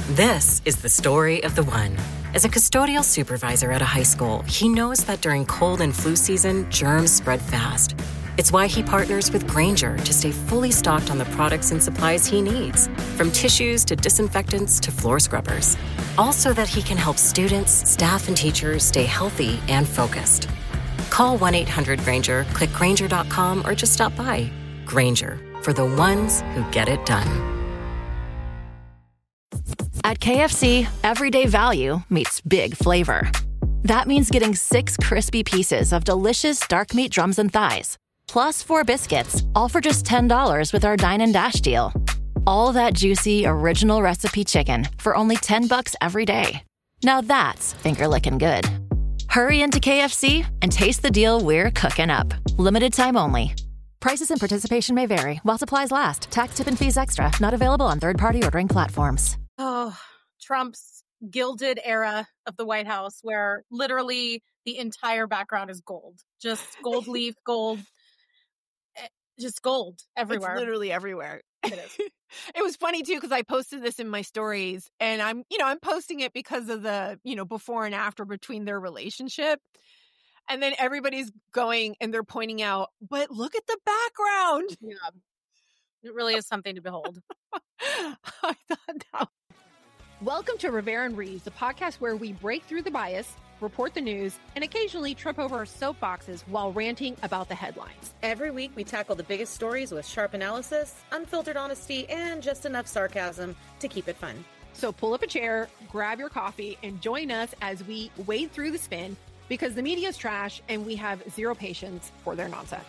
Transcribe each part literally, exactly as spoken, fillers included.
This is the story of the one. As a custodial supervisor at a high school, he knows that during cold and flu season, germs spread fast. It's why he partners with Grainger to stay fully stocked on the products and supplies he needs, from tissues to disinfectants to floor scrubbers. Also that he can help students, staff, and teachers stay healthy and focused. Call one eight hundred Grainger, click Grainger dot com, or just stop by. Grainger, for the ones who get it done. At K F C, everyday value meets big flavor. That means getting six crispy pieces of delicious dark meat drums and thighs, plus four biscuits, all for just ten dollars with our Dine and Dash deal. All that juicy, original recipe chicken for only ten bucks every day. Now that's finger-licking good. Hurry into K F C and taste the deal we're cooking up. Limited time only. Prices and participation may vary while supplies last. Tax, tip, and fees extra. Not available on third-party ordering platforms. Oh, Trump's gilded era of the White House, where literally the entire background is gold. Just gold leaf, gold, just gold everywhere. It's literally everywhere. It is. It was funny too, because I posted this in my stories, and I'm, you know, I'm posting it because of the, you know, before and after between their relationship. And then everybody's going and they're pointing out, but look at the background. Yeah. It really is something to behold. I thought that. Welcome to Rivera and Reeves, the podcast where we break through the bias, report the news, and occasionally trip over our soapboxes while ranting about the headlines. Every week, we tackle the biggest stories with sharp analysis, unfiltered honesty, and just enough sarcasm to keep it fun. So pull up a chair, grab your coffee, and join us as we wade through the spin, because the media is trash and we have zero patience for their nonsense.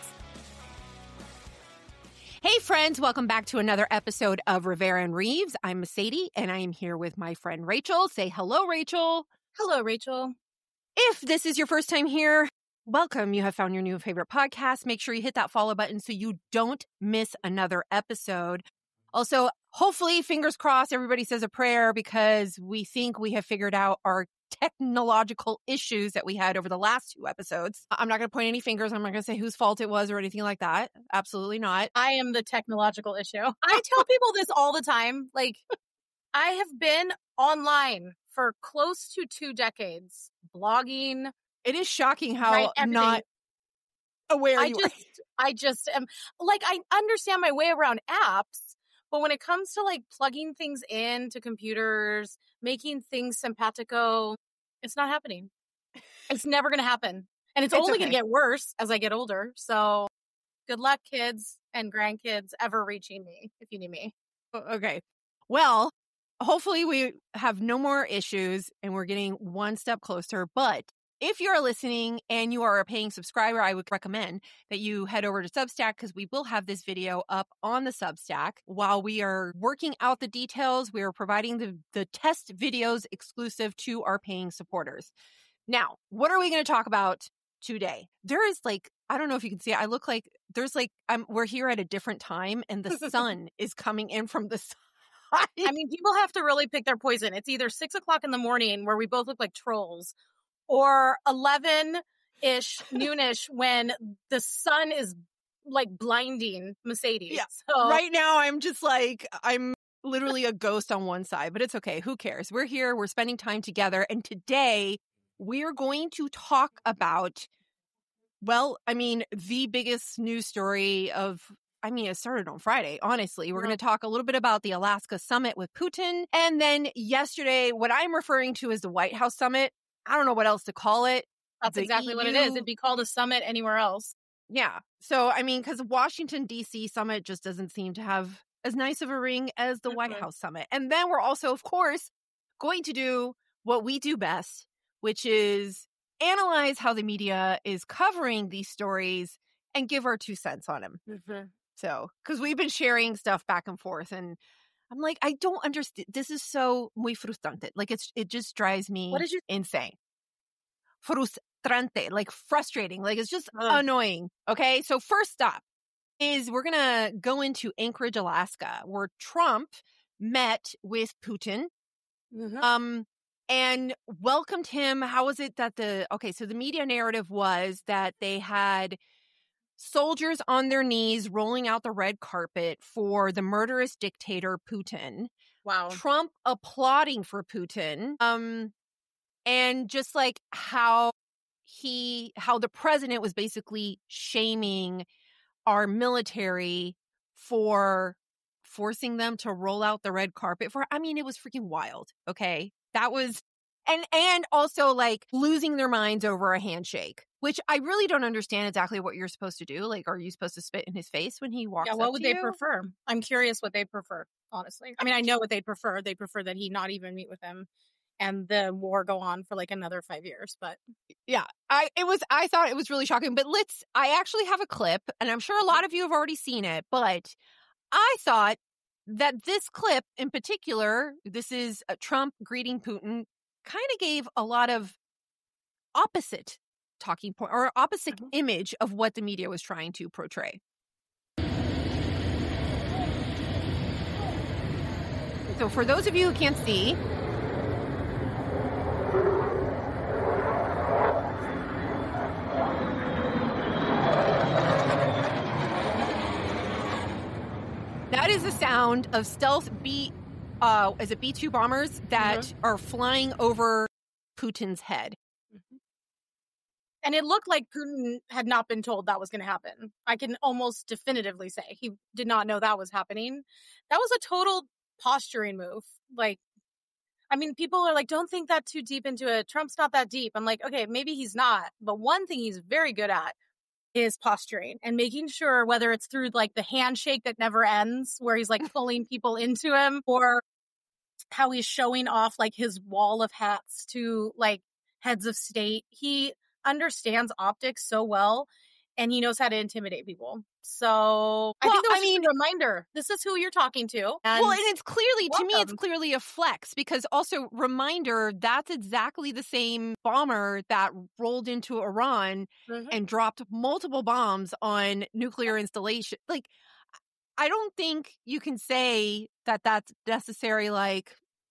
Hey friends, welcome back to another episode of Rivera and Reeves. I'm Mercedes, and I am here with my friend Rachel. Say hello, Rachel. Hello, Rachel. If this is your first time here, welcome. You have found your new favorite podcast. Make sure you hit that follow button so you don't miss another episode. Also, hopefully, fingers crossed, everybody says a prayer, because we think we have figured out our technological issues that we had over the last two episodes. I'm not going to point any fingers. I'm not going to say whose fault it was or anything like that. Absolutely not. I am the technological issue. I tell people this all the time. Like, I have been online for close to two decades, blogging. It is shocking how right, not aware I you just, are. I just am, like, I understand my way around apps, but when it comes to, like, plugging things into computers, making things simpatico, it's not happening. It's never going to happen. And it's, It's only okay. going to get worse as I get older. So good luck, kids and grandkids, ever reaching me if you need me. Okay. Well, hopefully we have no more issues and we're getting one step closer. But if you're listening and you are a paying subscriber, I would recommend that you head over to Substack, because we will have this video up on the Substack. While we are working out the details, we are providing the, the test videos exclusive to our paying supporters. Now, what are we going to talk about today? There is like, I don't know if you can see it. I look like there's like, I'm, we're here at a different time and the sun is coming in from the side. I mean, people have to really pick their poison. It's either six o'clock in the morning where we both look like trolls, or eleven-ish, noonish, when the sun is, like, blinding Mercedes. Yeah. So, Right now, I'm just like, I'm literally a ghost on one side, but it's okay. Who cares? We're here. We're spending time together. And today, we're going to talk about, well, I mean, the biggest news story of, I mean, it started on Friday, honestly. We're Yeah. going to talk a little bit about the Alaska summit with Putin. And then yesterday, what I'm referring to as the White House summit. I don't know what else to call it. that's The exactly what it E U is. It'd be called a summit anywhere else. Yeah. So, I mean, because Washington, D C summit just doesn't seem to have as nice of a ring as the White Mhm. House summit. And then we're also, of course, going to do what we do best, which is analyze how the media is covering these stories and give our two cents on them. Mm-hmm. So, because we've been sharing stuff back and forth, and I'm like, I don't understand. This is so muy frustrante. Like, it's it just drives me What did you- insane. Frustrante, like frustrating. Like, it's just Ugh. annoying. Okay. So first up is we're going to go into Anchorage, Alaska, where Trump met with Putin. Mm-hmm. Um, and welcomed him. How was it that the, okay, so the media narrative was that they had soldiers on their knees rolling out the red carpet for the murderous dictator Putin. Wow. Trump applauding for Putin, um, and just like how he, how the president was basically shaming our military for forcing them to roll out the red carpet for, I mean, it was freaking wild. Okay. That was, and, and also like losing their minds over a handshake, which I really don't understand exactly what you're supposed to do. Like, are you supposed to spit in his face when he walks Yeah, up what would to they you? prefer? I'm curious what they prefer, honestly. I mean, I know what they prefer. They prefer that he not even meet with them and the war go on for like another five years. But Yeah, I it was I thought it was really shocking. But let's I actually have a clip, and I'm sure a lot of you have already seen it, but I thought that this clip in particular, this is uh, Trump greeting Putin, kind of gave a lot of opposite talking point or opposite Mhm. image of what the media was trying to portray. So for those of you who can't see, that is the sound of stealth B, uh, is it B two bombers that Mhm. are flying over Putin's head. and it looked like Putin had not been told that was going to happen. I can almost definitively say he did not know that was happening. That was a total posturing move. Like, I mean, people are like, don't think that too deep into it. Trump's not that deep. I'm like, okay, maybe he's not. But one thing he's very good at is posturing and making sure, whether it's through like the handshake that never ends, where he's like pulling people into him, or how he's showing off like his wall of hats to like heads of state. He understands optics so well, and he knows how to intimidate people. So I Well, think that was I just mean- a reminder. This is who you're talking to. And Well, and it's clearly, to me, it's welcome. clearly a flex because also, reminder, that's exactly the same bomber that rolled into Iran Mhm. and dropped multiple bombs on nuclear installation. Like, I don't think you can say that that's necessary, like,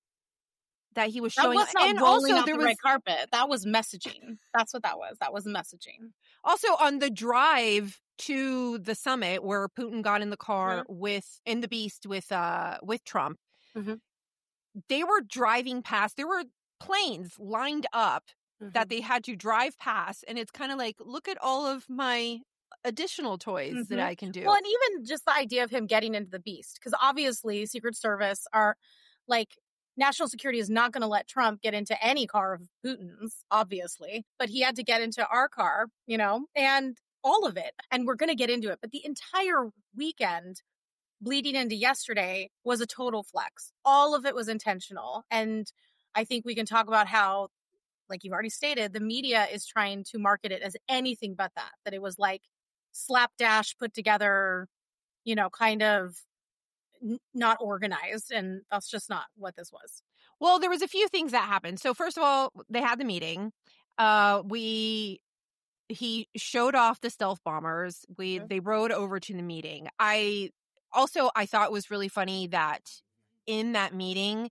that he was that showing. was not And rolling also, out there the was red carpet. That was messaging. That's what that was. That was messaging. also on the drive to the summit where Putin got in the car with, in the Beast with, uh, with Trump. Mhm. They were driving past, there were planes lined up that they had to drive past. And it's kind of like, look at all of my additional toys that Mhm. I can do. Well, and even just the idea of him getting into the Beast, because obviously Secret Service are like, national security is not going to let Trump get into any car of Putin's, obviously, but he had to get into our car, you know, and all of it. And we're going to get into it. But the entire weekend bleeding into yesterday was a total flex. All of it was intentional. And I think we can talk about how, like you've already stated, the media is trying to market it as anything but that, that it was like slapdash put together, you know, kind of n- not organized. And that's just not what this was. Well, there was a few things that happened. So first of all, they had the meeting. Uh, we he showed off the stealth bombers. We Mhm. they rode over to the meeting. I also I thought it was really funny that in that meeting,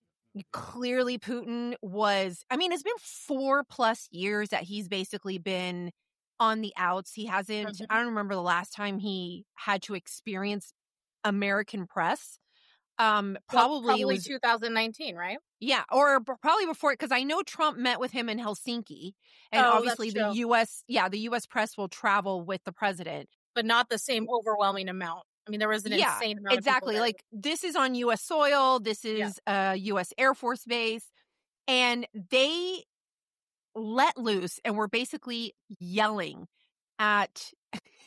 clearly Putin was. I mean, it's been four plus years that he's basically been on the outs. He hasn't. Mhm. I don't remember the last time he had to experience American press. Um, Well, probably, probably it was two thousand nineteen, right? yeah, or b- probably before, because I know Trump met with him in Helsinki, and Oh, that's obviously the true. U S, yeah, the U S press will travel with the president. But not the same overwhelming amount. I mean, there was an Yeah, insane amount exactly. of people Like this is on U S soil. This Yeah. is a U S Air Force base, and they let loose and were basically yelling at.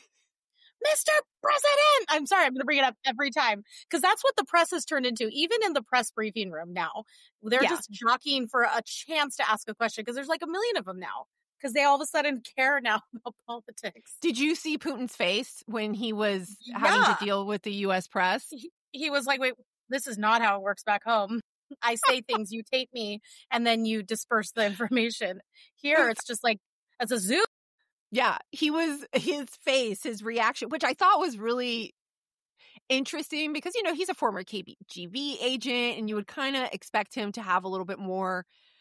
Mister President! I'm sorry, I'm going to bring it up every time because that's what the press has turned into. Even in the press briefing room now, they're Yeah. just jockeying for a chance to ask a question because there's like a million of them now because they all of a sudden care now about politics. Did you see Putin's face when he was having Yeah. to deal with the U S press? He, he was like, wait, this is not how it works back home. I say things, you tape me, and then you disperse the information. Here, it's just like, it's a Zoom. Yeah, he was, his face, his reaction, which I thought was really interesting because, you know, he's a former K G B agent and you would kind of expect him to have a little bit more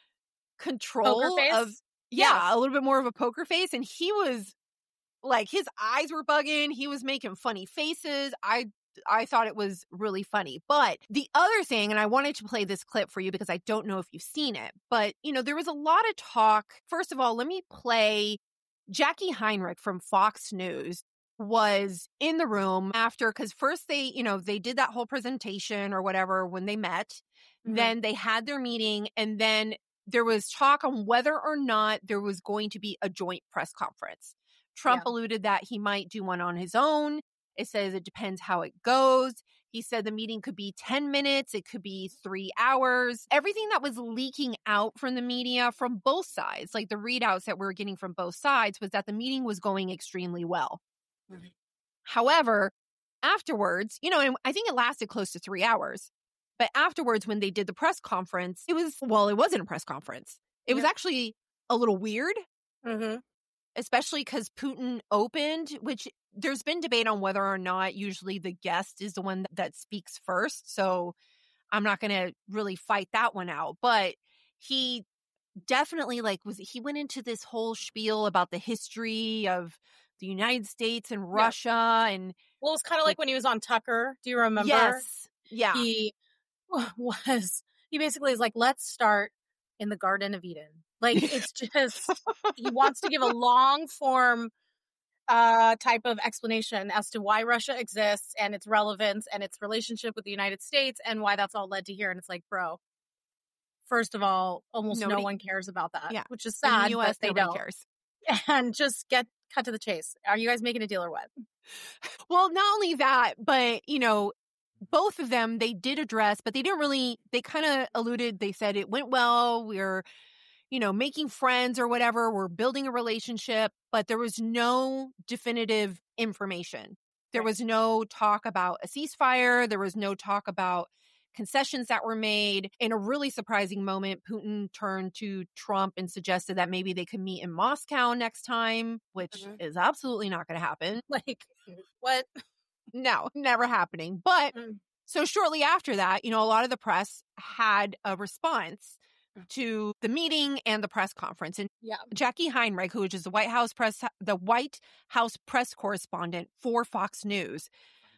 control Poker face? of, yeah, a little bit more of a poker face. And he was like, his eyes were bugging. He was making funny faces. I, I thought it was really funny. But the other thing, and I wanted to play this clip for you because I don't know if you've seen it, but, you know, there was a lot of talk. First of all, let me play Jackie Heinrich from Fox News was in the room after, because first they, you know, they did that whole presentation or whatever when they met. Mm-hmm. Then they had their meeting, and then there was talk on whether or not there was going to be a joint press conference. Trump yeah. alluded that he might do one on his own. It says it depends how it goes. He said the meeting could be ten minutes. It could be three hours. Everything that was leaking out from the media from both sides, like the readouts that we were getting from both sides, was that the meeting was going extremely well. Mm-hmm. However, afterwards, you know, and I think it lasted close to three hours. But afterwards, when they did the press conference, it was, well, it wasn't a press conference. It yeah. was actually a little weird. Mm-hmm. Especially because Putin opened, which there's been debate on whether or not usually the guest is the one that, that speaks first. So I'm not going to really fight that one out. But he definitely like was, he went into this whole spiel about the history of the United States and Russia. Yeah. And well, it was kind of like, like when he was on Tucker. Do you remember? Yes. Yeah. He was, he basically is like, let's start in the Garden of Eden. Like, it's just, he wants to give a long form uh, type of explanation as to why Russia exists and its relevance and its relationship with the United States and why that's all led to here. And it's like, bro, first of all, almost Nobody, no one cares about that, yeah. which is sad, U S, but they don't. Cares. And just get cut to the chase. Are you guys making a deal or what? Well, not only that, but, you know, both of them, they did address, but they didn't really, they kind of alluded, they said it went well, we're, you know, making friends or whatever, we're building a relationship, but there was no definitive information. There right. was no talk about a ceasefire. There was no talk about concessions that were made. In a really surprising moment, Putin turned to Trump and suggested that maybe they could meet in Moscow next time, which mm-hmm. is absolutely not going to happen. Like, what? No, never happening. But mm. so shortly after that, you know, a lot of the press had a response to the meeting and the press conference. And yeah. Jackie Heinrich, who is the White House press, the White House press correspondent for Fox News,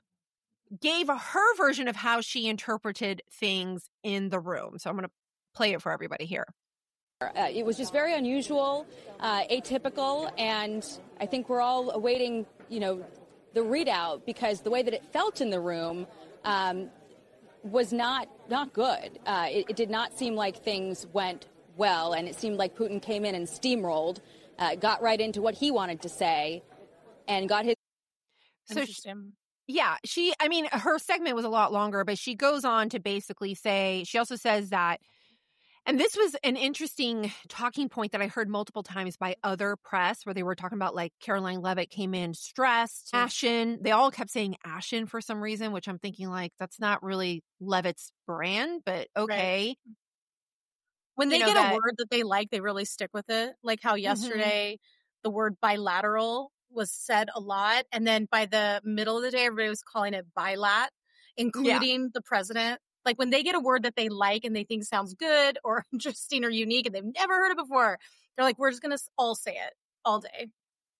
gave her version of how she interpreted things in the room. So I'm going to play it for everybody here. Uh, it was just very unusual, uh, atypical, and I think we're all awaiting, you know, the readout, because the way that it felt in the room um, was not not good. Uh, it, it did not seem like things went well, and it seemed like Putin came in and steamrolled, uh, got right into what he wanted to say, and got his. So she, yeah, she. I mean, her segment was a lot longer, but she goes on to basically say. She also says that. And this was an interesting talking point that I heard multiple times by other press where they were talking about, like, Caroline Leavitt came in stressed, ashen. They all kept saying ashen for some reason, which I'm thinking, like, that's not really Leavitt's brand, but okay. Right. When they you know, get that, a word that they like, they really stick with it. Like how yesterday mm-hmm. the word bilateral was said a lot. And then by the middle of the day, everybody was calling it bilat, including yeah. the president. Like when they get a word that they like and they think sounds good or interesting or unique and they've never heard it before, they're like, we're just going to all say it all day.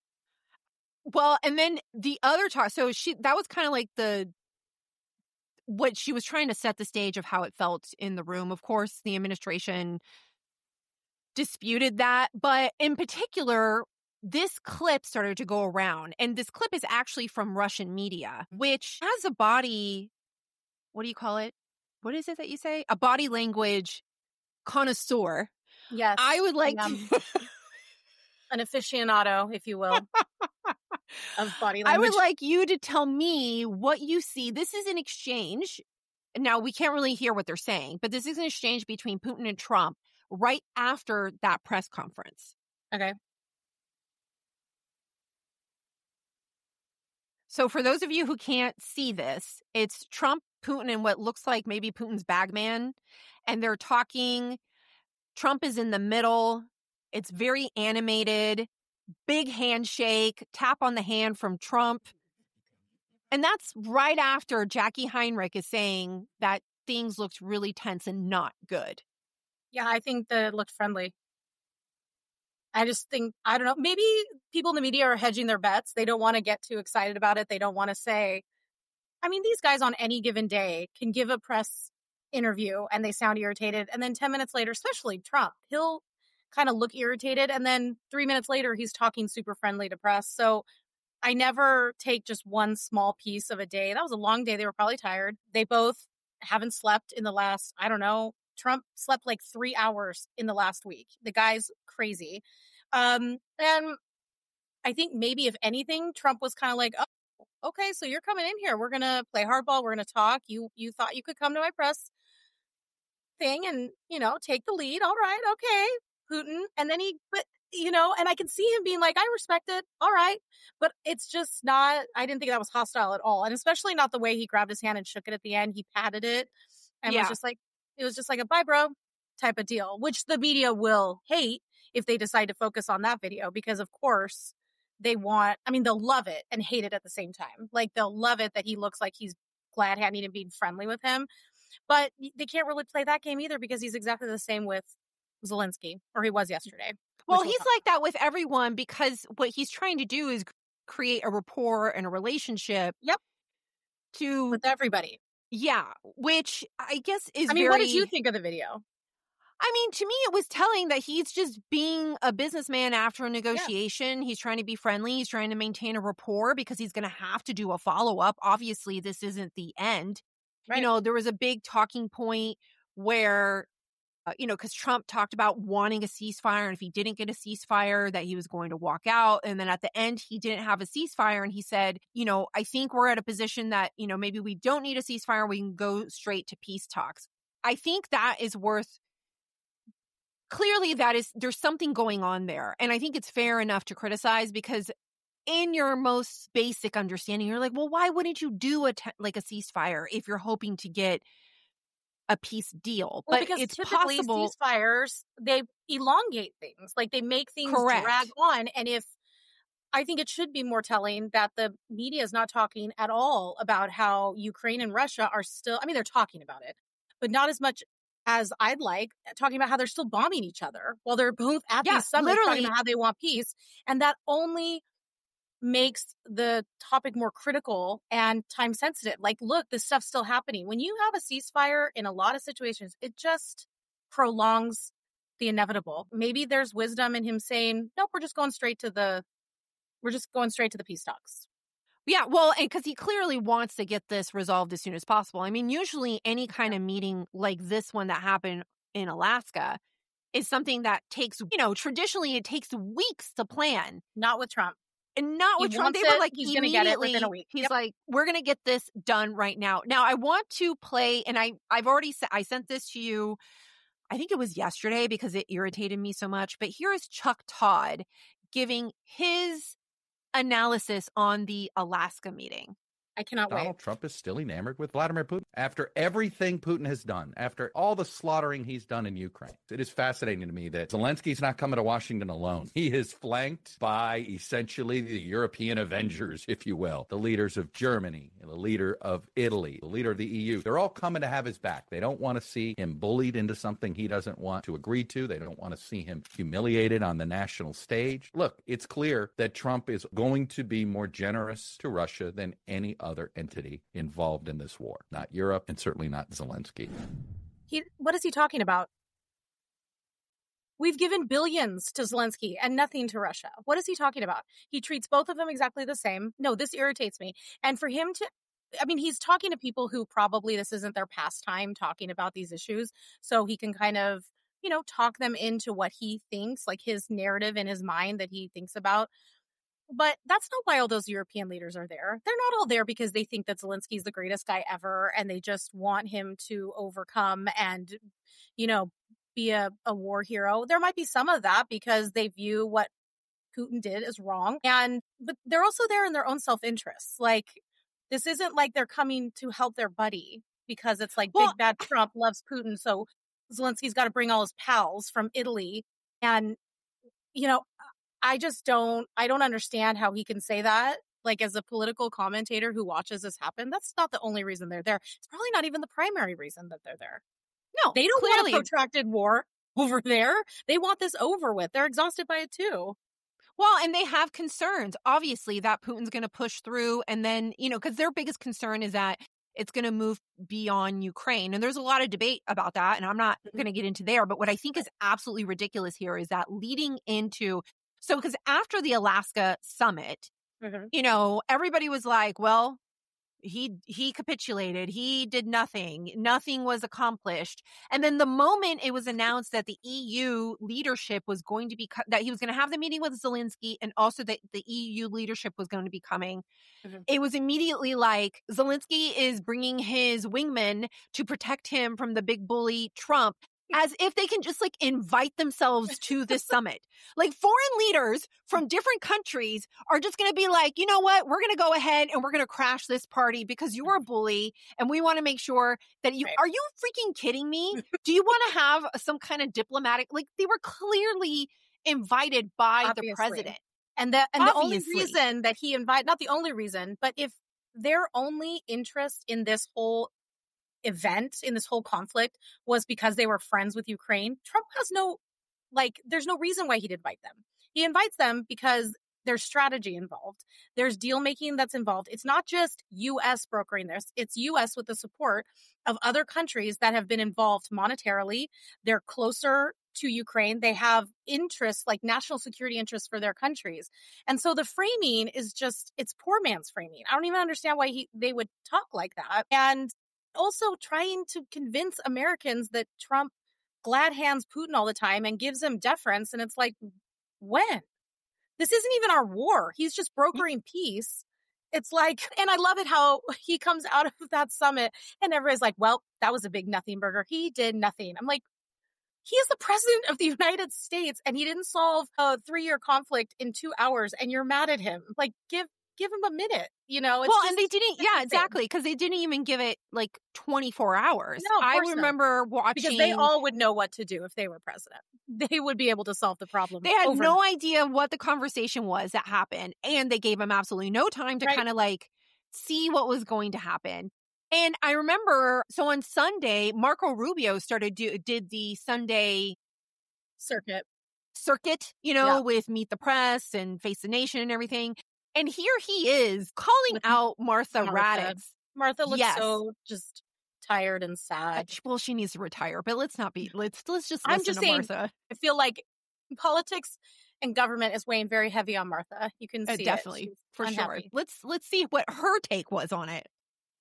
Well, and then the other talk, so she, that was kind of like the, what she was trying to set the stage of how it felt in the room. Of course, the administration disputed that, but in particular, this clip started to go around, and this clip is actually from Russian media, which has a body, what do you call it? What is it that you say? A body language connoisseur. Yes. I would like um, to... an aficionado, if you will, of body language. I would like you to tell me what you see. This is an exchange. Now, we can't really hear what they're saying, but this is an exchange between Putin and Trump right after that press conference. Okay. So for those of you who can't see this, it's Trump, Putin, and what looks like maybe Putin's bagman. And they're talking. Trump is in the middle. It's very animated. Big handshake, tap on the hand from Trump. And that's right after Jackie Heinrich is saying that things looked really tense and not good. Yeah, I think that it looked friendly. I just think, I don't know, maybe people in the media are hedging their bets. They don't want to get too excited about it. They don't want to say, I mean, these guys on any given day can give a press interview and they sound irritated. And then ten minutes later, especially Trump, he'll kind of look irritated. And then three minutes later, he's talking super friendly to press. So I never take just one small piece of a day. That was a long day. They were probably tired. They both haven't slept in the last, I don't know, Trump slept like three hours in the last week. The guy's crazy. Um, and I think maybe if anything, Trump was kind of like, oh, okay, so you're coming in here. We're going to play hardball. We're going to talk. You, you thought you could come to my press thing and, you know, take the lead. All right. Okay. Putin. And then he, but, you know, and I can see him being like, I respect it. All right. But it's just not, I didn't think that was hostile at all. And especially not the way he grabbed his hand and shook it at the end. He patted it and Yeah. was just like, it was just like a bye, bro type of deal, which the media will hate if they decide to focus on that video, because of course they want, I mean, they'll love it and hate it at the same time. Like they'll love it that he looks like he's glad hadn't even been friendly with him. But they can't really play that game either because he's exactly the same with Zelensky, or he was yesterday. Well, he's like that with everyone because what he's trying to do is create a rapport and a relationship. Yep. To with everybody. Yeah, which I guess is I mean, very, what did you think of the video? I mean, to me, it was telling that he's just being a businessman after a negotiation. Yeah. He's trying to be friendly. He's trying to maintain a rapport because he's going to have to do a follow-up. Obviously, this isn't the end. Right. You know, there was a big talking point where, uh, you know, because Trump talked about wanting a ceasefire. And if he didn't get a ceasefire, that he was going to walk out. And then at the end, he didn't have a ceasefire. And he said, you know, I think we're at a position that, you know, maybe we don't need a ceasefire. We can go straight to peace talks. I think that is worth Clearly, that is, there's something going on there. And I think it's fair enough to criticize because in your most basic understanding, you're like, well, why wouldn't you do a te- like a ceasefire if you're hoping to get a peace deal? Well, but because it's typically possible ceasefires, they elongate things. Like they make things Correct. drag on. And if, I think it should be more telling that the media is not talking at all about how Ukraine and Russia are still, I mean, they're talking about it, but not as much as I'd like, talking about how they're still bombing each other while they're both at yeah, these summits literally. talking about how they want peace. And that only makes the topic more critical and time sensitive. Like, look, this stuff's still happening. When you have a ceasefire in a lot of situations, it just prolongs the inevitable. Maybe there's wisdom in him saying, nope, we're just going straight to the, we're just going straight to the peace talks. Yeah, well, and because he clearly wants to get this resolved as soon as possible. I mean, usually any kind of meeting like this one that happened in Alaska is something that takes, you know, traditionally it takes weeks to plan. Not with Trump. And not with he Trump. They it, were like, he's going to get it within a week. He's yep. like, we're going to get this done right now. Now, I want to play, and I, I've already said, I sent this to you, I think it was yesterday because it irritated me so much. But here is Chuck Todd giving his analysis on the Alaska meeting. I cannot Donald wait. Trump is still enamored with Vladimir Putin. After everything Putin has done, after all the slaughtering he's done in Ukraine, it is fascinating to me that Zelensky's not coming to Washington alone. He is flanked by essentially the European Avengers, if you will, the leaders of Germany, the leader of Italy, the leader of the E U. They're all coming to have his back. They don't want to see him bullied into something he doesn't want to agree to. They don't want to see him humiliated on the national stage. Look, it's clear that Trump is going to be more generous to Russia than any other other entity involved in this war, not Europe and certainly not Zelensky. He, what is he talking about? We've given billions to Zelensky and nothing to Russia. What is he talking about? He treats both of them exactly the same. No, this irritates me. And for him to, I mean, he's talking to people who probably this isn't their pastime talking about these issues. So he can kind of, you know, talk them into what he thinks, like his narrative in his mind that he thinks about. But that's not why all those European leaders are there. They're not all there because they think that Zelensky's the greatest guy ever and they just want him to overcome and, you know, be a, a war hero. There might be some of that because they view what Putin did as wrong. And but they're also there in their own self-interest. Like, this isn't like they're coming to help their buddy because it's like well, big bad Trump loves Putin. So Zelensky's got to bring all his pals from Italy. And, you know, I just don't, I don't understand how he can say that. Like, as a political commentator who watches this happen, that's not the only reason they're there. It's probably not even the primary reason that they're there. No, they don't clearly. want a protracted war over there. They want this over with. They're exhausted by it too. Well, and they have concerns, obviously, that Putin's going to push through. And then, you know, because their biggest concern is that it's going to move beyond Ukraine. And there's a lot of debate about that. And I'm not going to get into there. But what I think is absolutely ridiculous here is that leading into, so because after the Alaska summit, mm-hmm. you know, everybody was like, well, He he capitulated. He did nothing. Nothing was accomplished. And then the moment it was announced that the E U leadership was going to be, that he was going to have the meeting with Zelensky and also that the E U leadership was going to be coming, mm-hmm. it was immediately like Zelensky is bringing his wingmen to protect him from the big bully Trump, as if they can just like invite themselves to this summit. Like foreign leaders from different countries are just going to be like, you know what, we're going to go ahead and we're going to crash this party because you're a bully and we want to make sure that you, right. Are you freaking kidding me? Do you want to have some kind of diplomatic, like they were clearly invited by Obviously. the president. And the, and the only reason that he invited, not the only reason, but if their only interest in this whole event, in this whole conflict, was because they were friends with Ukraine, Trump has no, like, there's no reason why he'd invite them. He invites them because there's strategy involved. There's deal making that's involved. It's not just U S brokering this. It's U S with the support of other countries that have been involved monetarily. They're closer to Ukraine. They have interests, like national security interests for their countries. And so the framing is just, it's poor man's framing. I don't even understand why he, they would talk like that. And also trying to convince Americans that Trump glad hands Putin all the time and gives him deference. And it's like, when? This isn't even our war. He's just brokering peace. It's like, and I love it how he comes out of that summit and everybody's like, well, that was a big nothing burger. He did nothing. I'm like, he is the president of the United States and he didn't solve a three-year conflict in two hours and you're mad at him. Like, give give him a minute, you know? It's well, just, and they didn't, yeah, exactly, because they didn't even give it like twenty-four hours. No, I remember not. watching. Because they all would know what to do if they were president. They would be able to solve the problem. They had over. no idea what the conversation was that happened. And they gave him absolutely no time to right. kind of like see what was going to happen. And I remember, so on Sunday, Marco Rubio started do, did the Sunday circuit, circuit, you know, yeah. with Meet the Press and Face the Nation and everything. And here he is calling with out Martha, Martha Raddatz. Martha looks yes. so just tired and sad. Well, she needs to retire, but let's not be, let's, let's just listen I'm just to saying, Martha. I feel like politics and government is weighing very heavy on Martha. You can see uh, definitely, it. for unhappy. sure. Let's, let's see what her take was on it.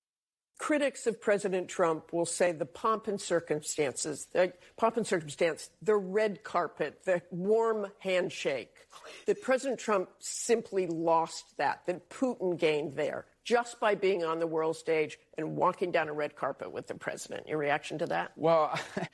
Critics of President Trump will say the pomp and circumstances, the pomp and circumstance, the red carpet, the warm handshake, that President Trump simply lost that, that Putin gained there just by being on the world stage and walking down a red carpet with the president. Your reaction to that? Well,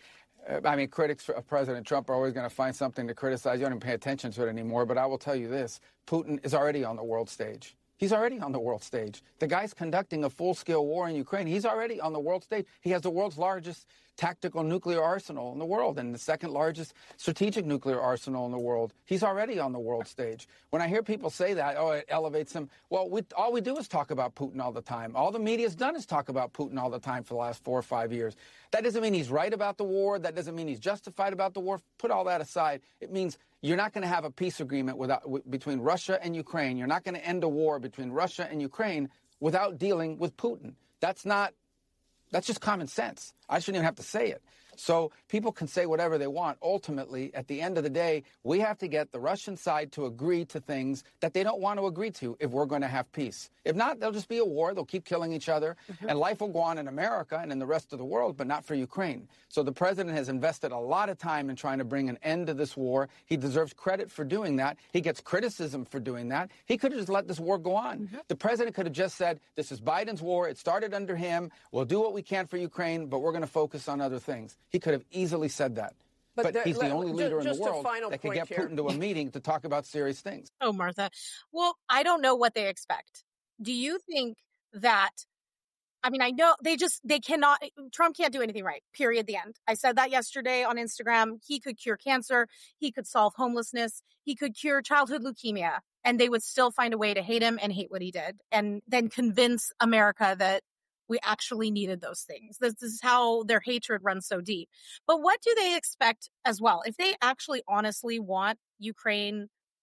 I mean, critics of President Trump are always going to find something to criticize. You don't even pay attention to it anymore. But I will tell you this, Putin is already on the world stage. He's already on the world stage. The guy's conducting a full-scale war in Ukraine. He's already on the world stage. He has the world's largest tactical nuclear arsenal in the world and the second largest strategic nuclear arsenal in the world. He's already on the world stage. When I hear people say that, oh, it elevates him, well, we, all we do is talk about Putin all the time. All the media's done is talk about Putin all the time for the last four or five years. That doesn't mean he's right about the war. That doesn't mean he's justified about the war. Put all that aside. It means you're not going to have a peace agreement without, w- between Russia and Ukraine. You're not going to end a war between Russia and Ukraine without dealing with Putin. That's not, that's just common sense. I shouldn't even have to say it. So people can say whatever they want. Ultimately, at the end of the day, we have to get the Russian side to agree to things that they don't want to agree to if we're going to have peace. If not, there'll just be a war. They'll keep killing each other. Mm-hmm. And life will go on in America and in the rest of the world, but not for Ukraine. So the president has invested a lot of time in trying to bring an end to this war. He deserves credit for doing that. He gets criticism for doing that. He could have just let this war go on. Mm-hmm. The president could have just said, this is Biden's war. It started under him. We'll do what we can for Ukraine, but we're going to focus on other things. He could have easily said that. But, but there, he's the only leader in the world that can get here. Putin to a meeting to talk about serious things. Oh, Martha. Well, I don't know what they expect. Do you think that, I mean, I know they just, they cannot, Trump can't do anything right, period, the end. I said that yesterday on Instagram. He could cure cancer. He could solve homelessness. He could cure childhood leukemia. And they would still find a way to hate him and hate what he did. And then convince America that we actually needed those things. This is how their hatred runs so deep. But what do they expect as well? If they actually honestly want Ukraine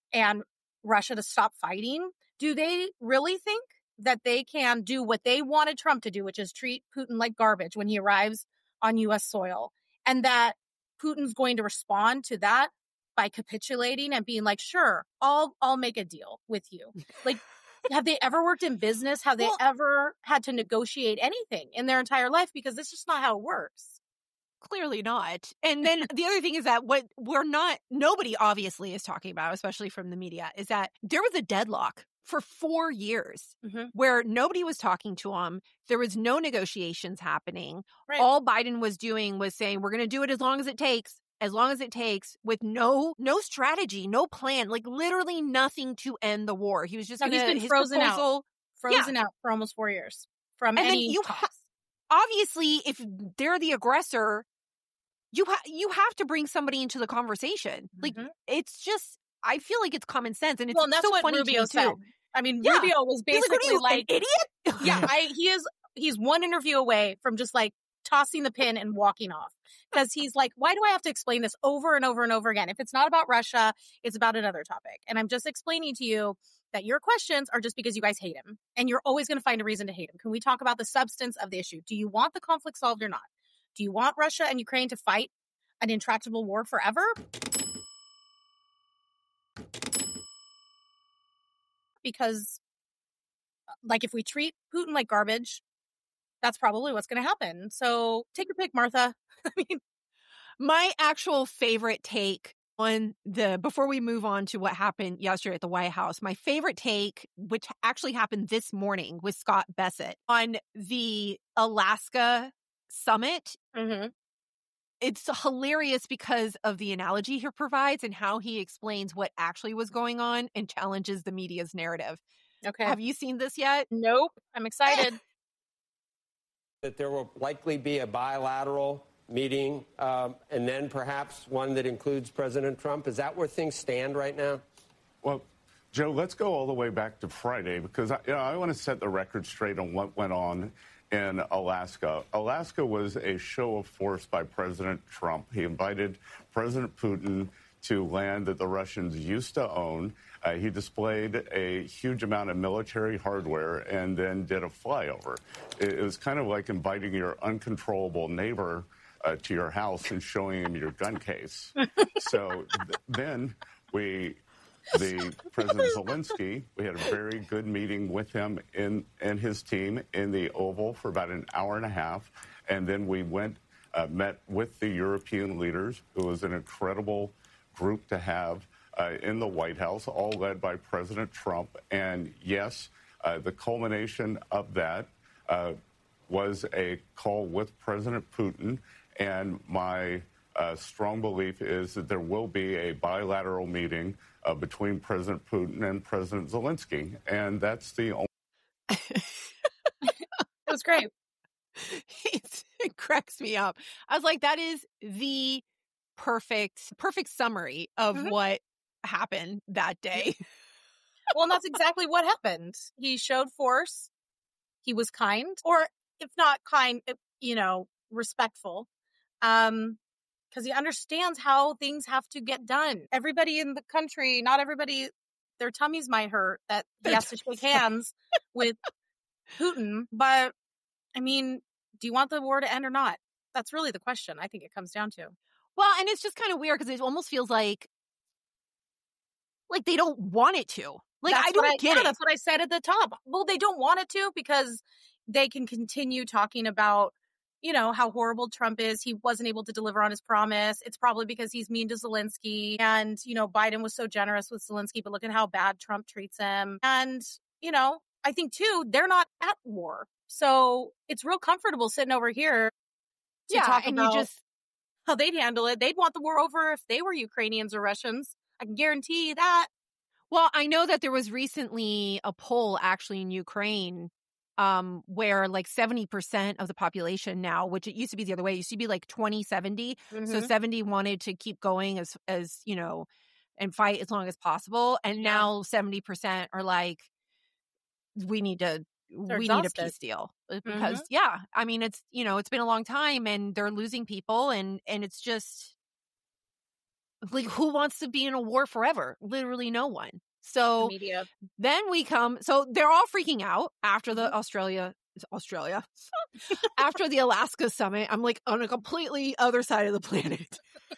and Russia to stop fighting, do they really think that they can do what they wanted Trump to do, which is treat Putin like garbage when he arrives on U S soil, and that Putin's going to respond to that by capitulating and being like, sure, I'll, I'll make a deal with you. Like, have they ever worked in business? Have they well, ever had to negotiate anything in their entire life? Because that's just not how it works. Clearly not. And then the other thing is that what we're not, nobody obviously is talking about, especially from the media, is that there was a deadlock for four years mm-hmm. where nobody was talking to him. There was no negotiations happening. Right. All Biden was doing was saying, we're going to do it as long as it takes, as long as it takes, with no no strategy, no plan, like literally nothing to end the war. He was just no, going to, he's been his frozen proposal, out, frozen yeah. out for almost four years from and any then you talks. Ha- obviously, if they're the aggressor, you ha- you have to bring somebody into the conversation. Mm-hmm. Like, it's just, I feel like it's common sense. And it's well, and that's so what funny Rubio to me, said. too. I mean, Yeah. Rubio was basically like, you, like, an idiot? yeah, I, he is, he's one interview away from just like tossing the pin and walking off. Because he's like, why do I have to explain this over and over and over again? If it's not about Russia, it's about another topic. And I'm just explaining to you that your questions are just because you guys hate him. And you're always going to find a reason to hate him. Can we talk about the substance of the issue? Do you want the conflict solved or not? Do you want Russia and Ukraine to fight an intractable war forever? Because, like, if we treat Putin like garbage, that's probably what's going to happen. So take your pick, Martha. I mean, my actual favorite take on the, before we move on to what happened yesterday at the White House, my favorite take, which actually happened this morning with Scott Bessent on the Alaska summit. Mm-hmm. It's hilarious because of the analogy he provides and how he explains what actually was going on and challenges the media's narrative. Okay. Have you seen this yet? Nope. I'm excited. That there will likely be a bilateral meeting um, and then perhaps one that includes President Trump. Is that where things stand right now? Well, Joe, let's go all the way back to Friday because I, you know, I want to set the record straight on what went on in Alaska. Alaska was a show of force by President Trump. He invited President Putin to land that the Russians used to own. Uh, he displayed a huge amount of military hardware and then did a flyover. It, it was kind of like inviting your uncontrollable neighbor uh, to your house and showing him your gun case. So th- then we... The President Zelensky, we had a very good meeting with him in, and his team in the Oval for about an hour and a half. And then we went, uh, met with the European leaders. It was an incredible group to have uh, in the White House, all led by President Trump. And yes, uh, the culmination of that uh, was a call with President Putin. And my uh, strong belief is that there will be a bilateral meeting Uh, between President Putin and President Zelensky. And that's the only... It was great. It's, it cracks me up. I was like, that is the perfect, perfect summary of mm-hmm. what happened that day. Well, and that's exactly what happened. He showed force. He was kind, or if not kind, you know, respectful. Um, Because he understands how things have to get done. Everybody in the country, not everybody, their tummies might hurt that he has to shake hands with Putin. But, I mean, do you want the war to end or not? That's really the question I think it comes down to. Well, and it's just kind of weird because it almost feels like, like they don't want it to. Like, that's I don't I, get yeah, it. That's what I said at the top. Well, they don't want it to because they can continue talking about, you know, how horrible Trump is. He wasn't able to deliver on his promise. It's probably because he's mean to Zelensky. And, you know, Biden was so generous with Zelensky, but look at how bad Trump treats him. And, you know, I think, too, they're not at war. So it's real comfortable sitting over here to yeah, talk and about you just... how they'd handle it. They'd want the war over if they were Ukrainians or Russians. I can guarantee you that. Well, I know that there was recently a poll actually in Ukraine Um, where like seventy percent of the population now, which it used to be the other way, it used to be like twenty seventy. Mm-hmm. So seventy wanted to keep going as, as, you know, and fight as long as possible. And yeah. now seventy percent are like, we need to, they're we exhausted. need a peace deal because mm-hmm. yeah, I mean, it's, you know, it's been a long time and they're losing people and, and it's just, Like, who wants to be in a war forever? Literally no one. So Media. then we come, so they're all freaking out after the Australia, Australia, after the Alaska summit. I'm like on a completely other side of the planet.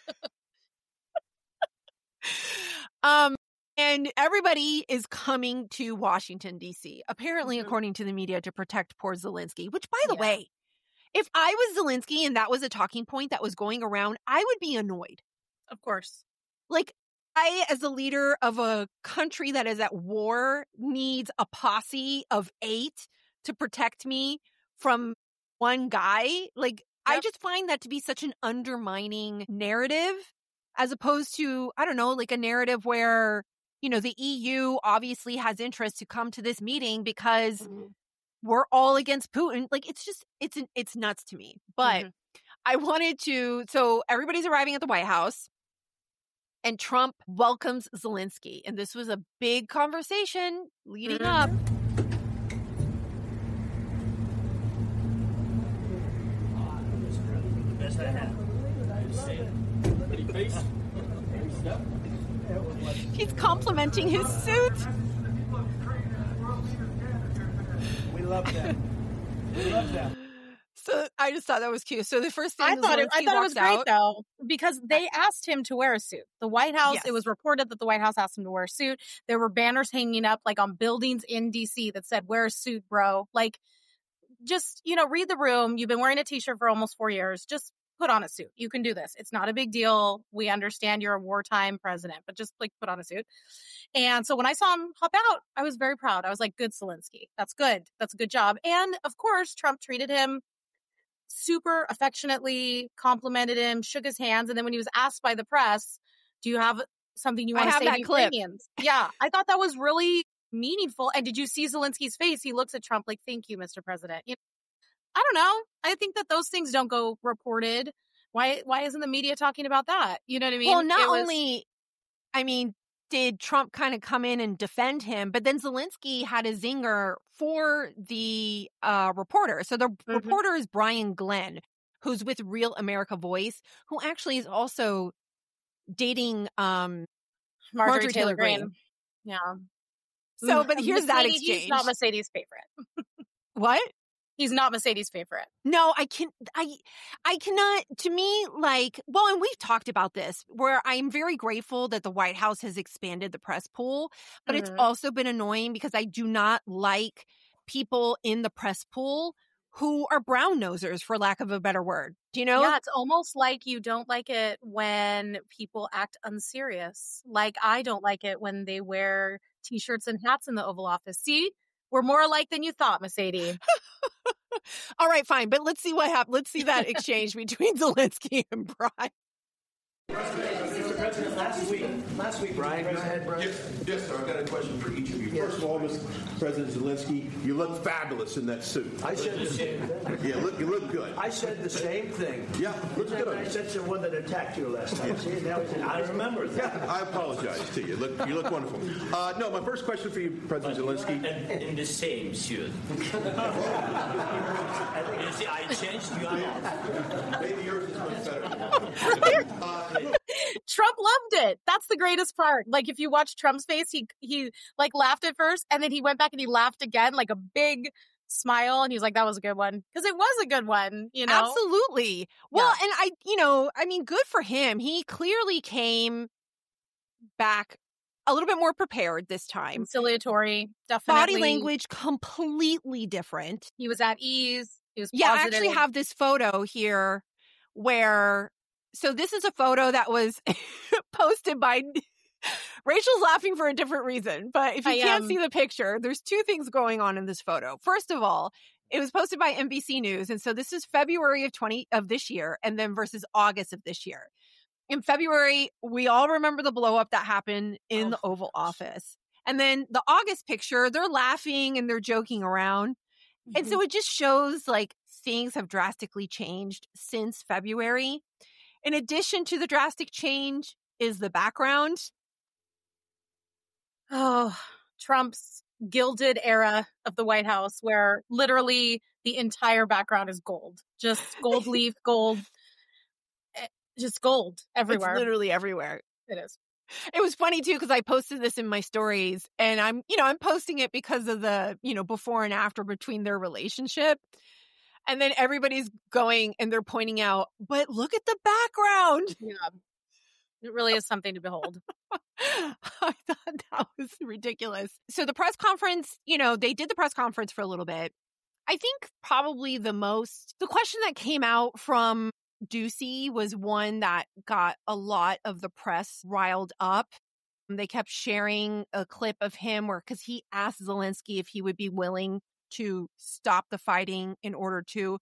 um, and everybody is coming to Washington, D C, apparently, mm-hmm. according to the media, to protect poor Zelensky, which, by the yeah. way, if I was Zelensky and that was a talking point that was going around, I would be annoyed. Of course. Like, I, as a leader of a country that is at war, needs a posse of eight to protect me from one guy. Like, yep. I just find that to be such an undermining narrative, as opposed to, I don't know, like a narrative where, you know, the E U obviously has interest to come to this meeting because mm-hmm. we're all against Putin. Like, it's just, it's, it's nuts to me. But mm-hmm. I wanted to, so everybody's arriving at the White House. And Trump welcomes Zelensky. And this was a big conversation leading mm-hmm. up. He's complimenting his suit. We love that. We love that. So I just thought that was cute. So the first thing I thought it, I thought it was great out, though, because they asked him to wear a suit. The White House, yes. it was reported that the White House asked him to wear a suit. There were banners hanging up like on buildings in D C that said, "Wear a suit, bro." Like, just, you know, read the room. You've been wearing a t-shirt for almost four years. Just put on a suit. You can do this. It's not a big deal. We understand you're a wartime president, but just like put on a suit. And so when I saw him hop out, I was very proud. I was like, good, Zelensky. That's good. That's a good job. And of course, Trump treated him super affectionately, complimented him, shook his hands. And then when he was asked by the press, do you have something you want to say to Ukrainians? Yeah, I thought that was really meaningful. And did you see Zelensky's face? He looks at Trump like, thank you, Mister President. You know, I don't know. I think that those things don't go reported. Why Why isn't the media talking about that? You know what I mean? Well, not was... only, I mean, did Trump kind of come in and defend him, but then Zelensky had a zinger for the uh, reporter. So the mm-hmm. reporter is Brian Glenn, who's with Real America Voice, who actually is also dating um, Marjorie, Marjorie Taylor, Taylor Greene. Greene. Yeah. So, but here's Mercedes, that exchange. He's not Mercedes' favorite. What? He's not Mercedes' favorite. No, I can, I, I cannot, to me, like, well, and we've talked about this, where I'm very grateful that the White House has expanded the press pool, but mm-hmm. it's also been annoying because I do not like people in the press pool who are brown nosers, for lack of a better word. Do you know? Yeah, it's almost like you don't like it when people act unserious. Like, I don't like it when they wear t-shirts and hats in the Oval Office. See? We're more alike than you thought, Mercedes. All right, fine. But let's see what happens. Let's see that exchange between Zelensky and Brian. Mister President, last week, last week, Brian, go ahead, Brian. Yes, yes, sir. I've got a question for each of you. Yes. First of all, Mister President Zelensky, you look fabulous in that suit. I said the same thing. Yeah, look, you look good. I said the same thing. Yeah, looks good. I said the one that attacked you last time. See, now I remember that. Yeah, I apologize to you. Look, you look wonderful. Uh, no, my first question for you, President Zelensky. And in the same suit. You see, I changed you. Maybe yours is much better. uh, Trump loved it. That's the greatest part. Like, if you watch Trump's face, he he like laughed at first, and then he went back and he laughed again, like a big smile, and he was like, "That was a good one," because it was a good one. You know, absolutely. Well, yeah. And I, you know, I mean, good for him. He clearly came back a little bit more prepared this time. Conciliatory, definitely. Body language completely different. He was at ease. He was yeah. positive. I actually have this photo here where. So this is a photo that was posted by Rachel's laughing for a different reason, but if you I can't am. see the picture, there's two things going on in this photo. First of all, it was posted by N B C News, and so this is February of twenty of this year, and then versus August of this year. In February, we all remember the blow up that happened in oh, the Oval Office, and then the August picture, they're laughing and they're joking around, mm-hmm. and so it just shows like things have drastically changed since February. In addition to the drastic change is the background. Oh, Trump's gilded era of the White House, where literally the entire background is gold. Just gold leaf, gold, just gold everywhere. It's literally everywhere. It is. It was funny too, because I posted this in my stories, and I'm, you know, I'm posting it because of the, you know, before and after between their relationship. And then everybody's going and they're pointing out, but look at the background. Yeah. It really is something to behold. I thought that was ridiculous. So the press conference, you know, they did the press conference for a little bit. I think probably the most, the question that came out from Doocy was one that got a lot of the press riled up. They kept sharing a clip of him where, because he asked Zelensky if he would be willing to stop the fighting in order to,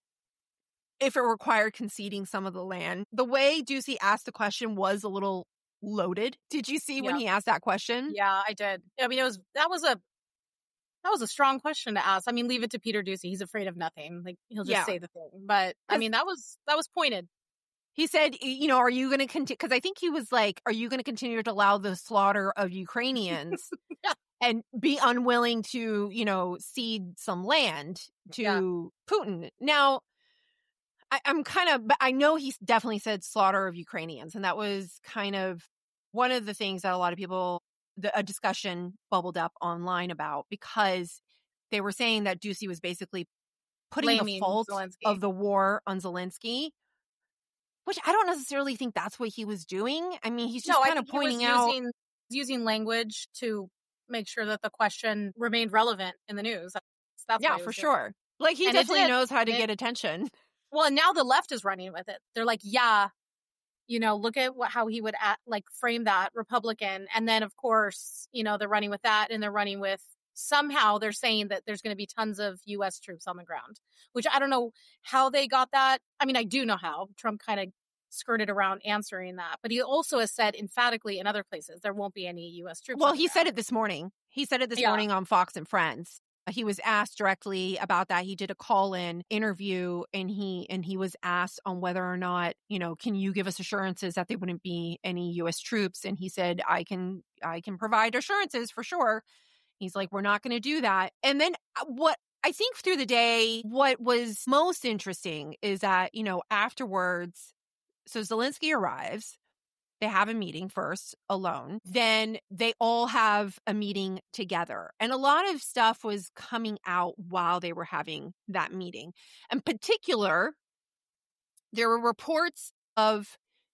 if it required conceding some of the land. The way Doocy asked the question was a little loaded. Did you see Yeah. when he asked that question? Yeah, I did. I mean, it was, that was a, that was a strong question to ask. I mean, leave it to Peter Doocy. He's afraid of nothing. Like, he'll just Yeah. say the thing. But I mean, that was, that was pointed. He said, you know, are you going to continue? Because I think he was like, are you going to continue to allow the slaughter of Ukrainians Yeah. and be unwilling to, you know, cede some land to Yeah. Putin? Now, I, I'm kind of, but I know he definitely said slaughter of Ukrainians. And that was kind of one of the things that a lot of people, the, a discussion bubbled up online about, because they were saying that Doocy was basically putting Blaming the fault Zelensky. of the war on Zelensky. Which I don't necessarily think that's what he was doing. I mean, he's just No, I kind of think he was pointing out. using, using language to make sure that the question remained relevant in the news. That's, that's Yeah, what he for was doing. sure. Like, he And it definitely did. knows how to It- get attention. Well, and now the left is running with it. They're like, yeah, you know, look at what, how he would act, like frame that Republican. And then, of course, you know, they're running with that, and they're running with, somehow they're saying that there's going to be tons of U S troops on the ground, which I don't know how they got that. I mean, I do know how. Trump kind of skirted around answering that. But he also has said emphatically in other places there won't be any U S troops. Well, on the he ground. said it this morning. He said it this Yeah. morning on Fox and Friends. He was asked directly about that. He did a call-in interview, and he and he was asked on whether or not, you know, can you give us assurances that there wouldn't be any U S troops? And he said, I can, I can provide assurances for sure. He's like, we're not going to do that. And then what I think through the day, what was most interesting is that, you know, afterwards, so Zelensky arrives. They have a meeting first alone. Then they all have a meeting together. And a lot of stuff was coming out while they were having that meeting. In particular, there were reports of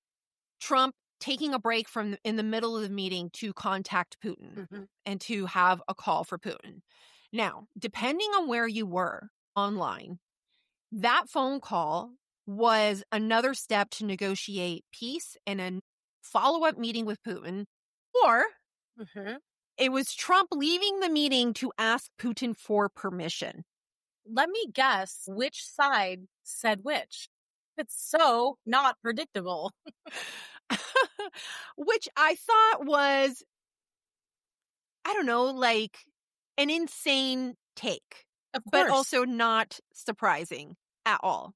Trump taking a break from in the middle of the meeting to contact Putin Mm-hmm. and to have a call for Putin. Now, depending on where you were online, that phone call was another step to negotiate peace and a follow-up meeting with Putin, or Mm-hmm. it was Trump leaving the meeting to ask Putin for permission. Let me guess which side said which. It's so not predictable. Which I thought was, I don't know, like an insane take, Of but course. also not surprising at all.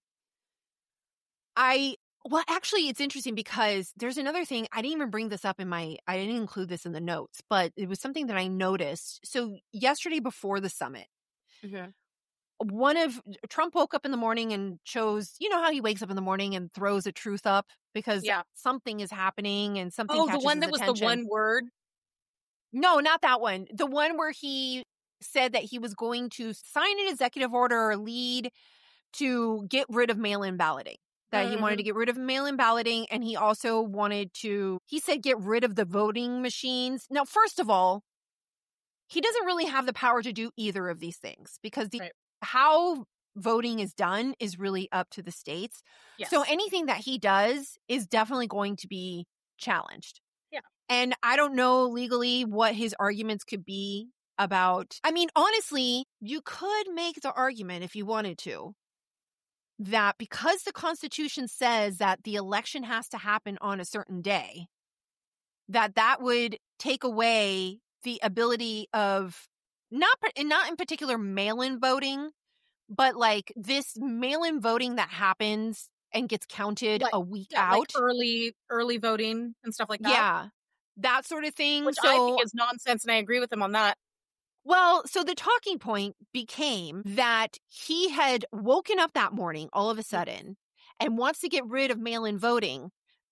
I, well, actually, it's interesting because there's another thing. I didn't even bring this up in my, I didn't include this in the notes, but it was something that I noticed. So yesterday before the summit, Mhm. one of Trump woke up in the morning and chose, you know how he wakes up in the morning and throws a truth up because Yeah. something is happening and something Oh, the catches one his that was attention. the one word. No, not that one. The one where he said that he was going to sign an executive order or lead to get rid of mail-in balloting. That he wanted to get rid of mail-in balloting, and he also wanted to, he said, get rid of the voting machines. Now, first of all, he doesn't really have the power to do either of these things because the Right. how voting is done is really up to the states. Yes. So anything that he does is definitely going to be challenged. Yeah. And I don't know legally what his arguments could be about. I mean, honestly, you could make the argument if you wanted to that because the Constitution says that the election has to happen on a certain day, that that would take away the ability of not not in particular mail-in voting, but like this mail-in voting that happens and gets counted Like- a week Yeah, out. like early early voting and stuff like that. Yeah, that sort of thing. Which so, I think is nonsense, and I agree with him on that. well, so the talking point became that he had woken up that morning all of a sudden and wants to get rid of mail-in voting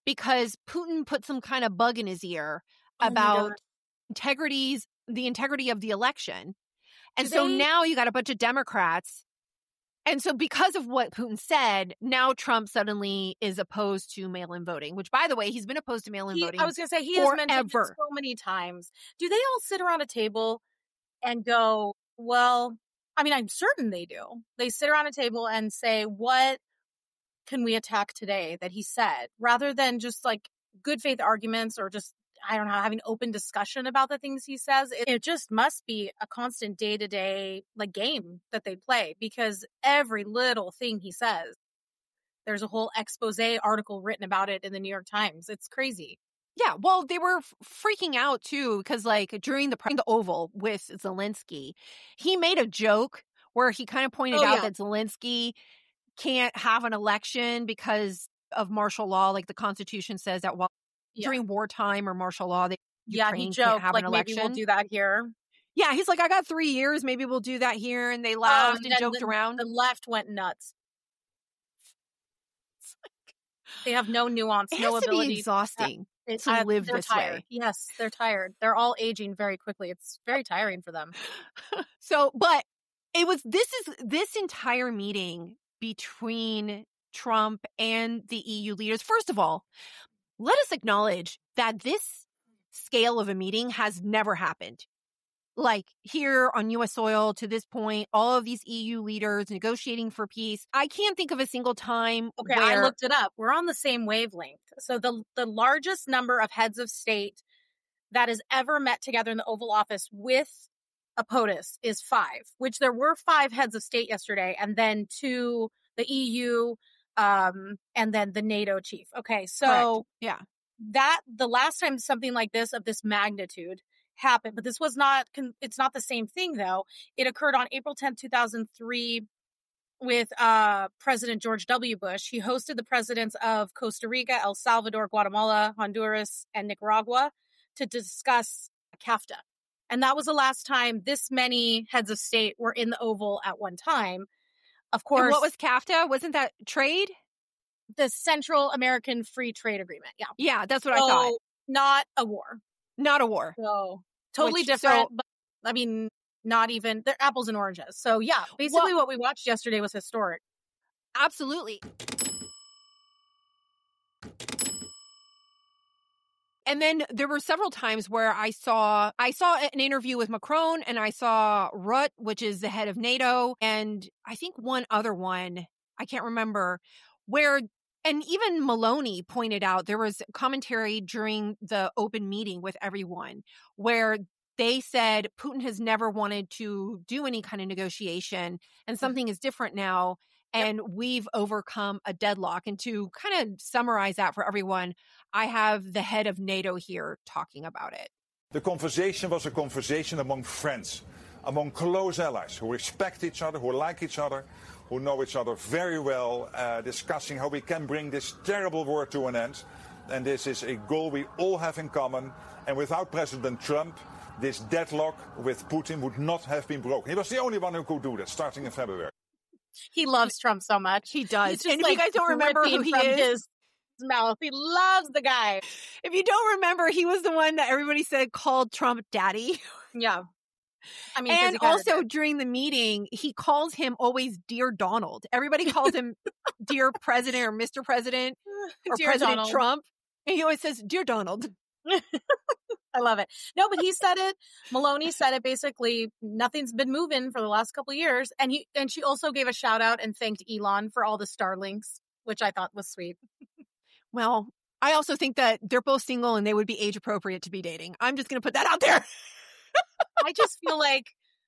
because Putin put some kind of bug in his ear Oh about integrities, the integrity of the election. And Do so they- now you got a bunch of Democrats. And so because of what Putin said, now Trump suddenly is opposed to mail-in voting, which, by the way, he's been opposed to mail-in He- voting I was going to say, he has mentioned it forever. so many times. Do they all sit around a table and go, well, I mean, I'm certain they do. They sit around a table and say, what can we attack today that he said, rather than just like good faith arguments or just, I don't know, having open discussion about the things he says. It, it just must be a constant day to day like game that they play, because every little thing he says, there's a whole expose article written about it in the New York Times. It's crazy. Yeah, well, they were f- freaking out too because, like, during the the Oval with Zelensky, he made a joke where he kind of pointed Oh, out yeah. that Zelensky can't have an election because of martial law. Like the Constitution says that while Yeah. during wartime or martial law, they Yeah, Ukraine he can't joked have like an maybe election. we'll do that here. Yeah, he's like, I got three years. Maybe we'll do that here, and they Oh, laughed and then joked the, around. The left went nuts. They have no nuance, It no has to ability. be exhausting It- to I- live they're this tired. way. Yes, they're tired. They're all aging very quickly. It's very tiring for them. So, but it was this is this entire meeting between Trump and the E U leaders. First of all, let us acknowledge that this scale of a meeting has never happened. Like here on U S soil to this point, all of these E U leaders negotiating for peace. I can't think of a single time Okay, where I looked it up. We're on the same wavelength. So the the largest number of heads of state that has ever met together in the Oval Office with a POTUS is five, which there were five heads of state yesterday, and then two, the E U, um, and then the NATO chief. Okay, so Correct. Yeah. that the last time something like this of this magnitude happened, but this was not, con- it's not the same thing though. It occurred on April tenth, two thousand three with uh, President George W. Bush. He hosted the presidents of Costa Rica, El Salvador, Guatemala, Honduras, and Nicaragua to discuss CAFTA. And that was the last time this many heads of state were in the Oval at one time. Of course. And what was CAFTA? Wasn't that trade? The Central American Free Trade Agreement. Yeah. Yeah, that's what So, I thought. Not a war. Not a war. So totally Which- different. so- but, I mean, not even, they're apples and oranges. So yeah, basically what we watched yesterday was historic. Absolutely. And then there were several times where I saw I saw an interview with Macron, and I saw Rutte, which is the head of NATO, and I think one other one, I can't remember, where, and even Maloney pointed out there was commentary during the open meeting with everyone where they said Putin has never wanted to do any kind of negotiation, and something is different now. And we've overcome a deadlock. And to kind of summarize that for everyone, I have the head of NATO here talking about it. The conversation was a conversation among friends, among close allies who respect each other, who like each other, who know each other very well, uh, discussing how we can bring this terrible war to an end. And this is a goal we all have in common. And without President Trump, this deadlock with Putin would not have been broken. He was the only one who could do that, starting in February. He loves Trump so much. He does. He's just, And if you like, guys don't remember who dripping he from is, his mouth. He loves the guy. If you don't remember, he was the one that everybody said called Trump daddy. Yeah. I mean, 'cause and he got it also there. during the meeting, he calls him always Dear Donald. Everybody calls him Dear President or Mister President or Dear President Donald. Trump. And he always says, Dear Donald. I love it. No, but he said it. Maloney said it. Basically, nothing's been moving for the last couple of years. And he and she also gave a shout out and thanked Elon for all the Starlinks, which I thought was sweet. Well, I also think that they're both single and they would be age appropriate to be dating. I'm just going to put that out there. I just feel like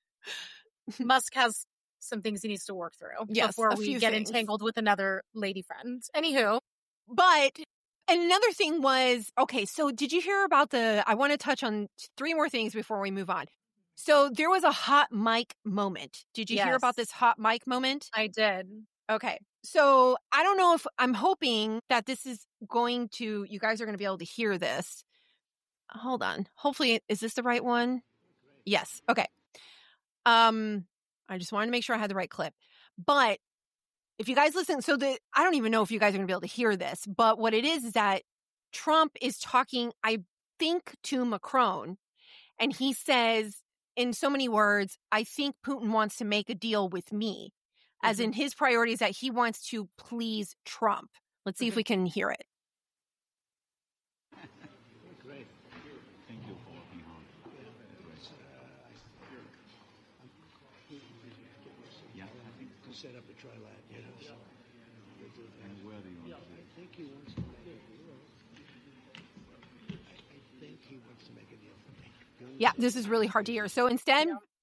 Musk has some things he needs to work through Yes, before a we few get things. entangled with another lady friend. Anywho, But another thing was, okay, so did you hear about the, I want to touch on three more things before we move on. So there was a hot mic moment. Did you hear Yes. about this hot mic moment? I did. Okay. So I don't know if I'm hoping that this is going to, you guys are going to be able to hear this. Hold on. Hopefully, is this the right one? Yes. Okay. Um, I just wanted to make sure I had the right clip. But if you guys listen, so the, I don't even know if you guys are going to be able to hear this, but what it is is that Trump is talking, I think, to Macron, and he says in so many words, I think Putin wants to make a deal with me, as Mm-hmm. in his priority is that he wants to please Trump. Let's see Mm-hmm. if we can hear it. Great. Thank you for being on. Yeah, I think To set up a trilat, yes. and where do you want to do I think he wants to make a deal. I, I think he wants to make a deal for me. Yeah, this is really hard to hear. So instead,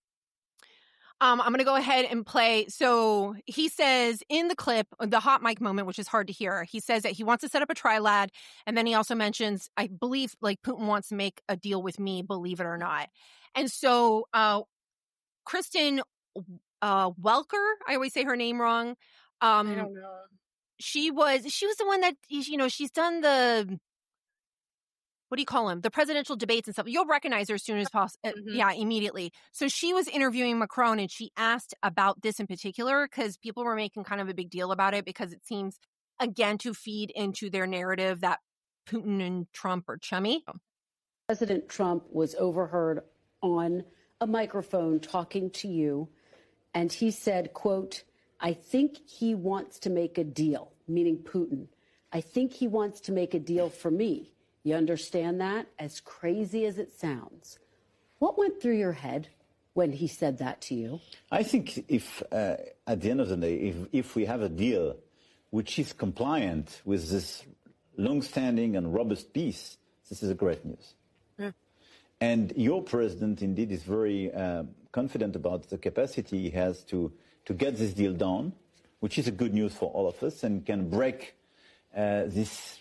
um, I'm going to go ahead and play. So he says in the clip, the hot mic moment, which is hard to hear, he says that he wants to set up a trilateral. And then he also mentions, I believe, like Putin wants to make a deal with me, believe it or not. And so uh, Kristen uh, Welker, I always say her name wrong. Um, I don't know. She was, she was the one that, you know, she's done the, what do you call them? The presidential debates and stuff. You'll recognize her as soon as possible. Mm-hmm. Yeah, immediately. So she was interviewing Macron and she asked about this in particular because people were making kind of a big deal about it because it seems, again, to feed into their narrative that Putin and Trump are chummy. President Trump was overheard on a microphone talking to you, and he said, quote, I think he wants to make a deal, meaning Putin. I think he wants to make a deal for me. You understand that? As crazy as it sounds. What went through your head when he said that to you? I think if, uh, at the end of the day, if, if we have a deal which is compliant with this long-standing and robust peace, this is a great news. Yeah. And your president, indeed, is very uh, confident about the capacity he has to, to get this deal done, which is a good news for all of us and can break uh, this,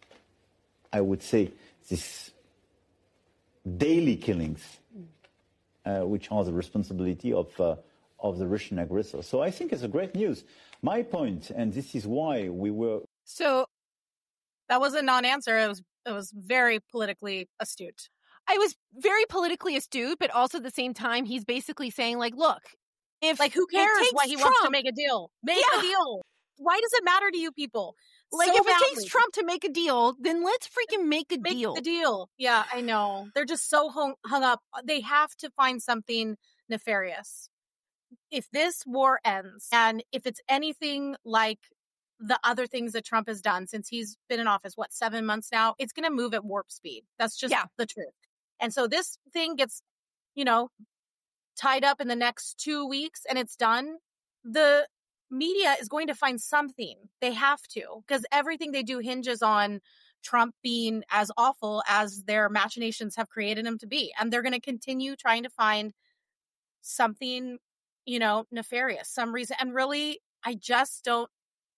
I would say, this daily killings, uh, which are the responsibility of, uh, of the Russian aggressor. So I think it's a great news. My point, and this is why we were... So that was a non-answer. It was, it was very politically astute. I was very politically astute, but also at the same time, he's basically saying, like, look, if like, who cares why he Trump, wants to make a deal? Make yeah. a deal. Why does it matter to you people? Like, so if badly. it takes Trump to make a deal, then let's freaking make a make deal. the deal. Yeah, I know. They're just so hung, hung up. They have to find something nefarious. If this war ends, and if it's anything like the other things that Trump has done since he's been in office, what, seven months now, it's going to move at warp speed. That's just yeah. the truth. And so this thing gets, you know, tied up in the next two weeks and it's done. The media is going to find something. They have to, because everything they do hinges on Trump being as awful as their machinations have created him to be. And they're going to continue trying to find something, you know, nefarious, some reason. And really, I just don't.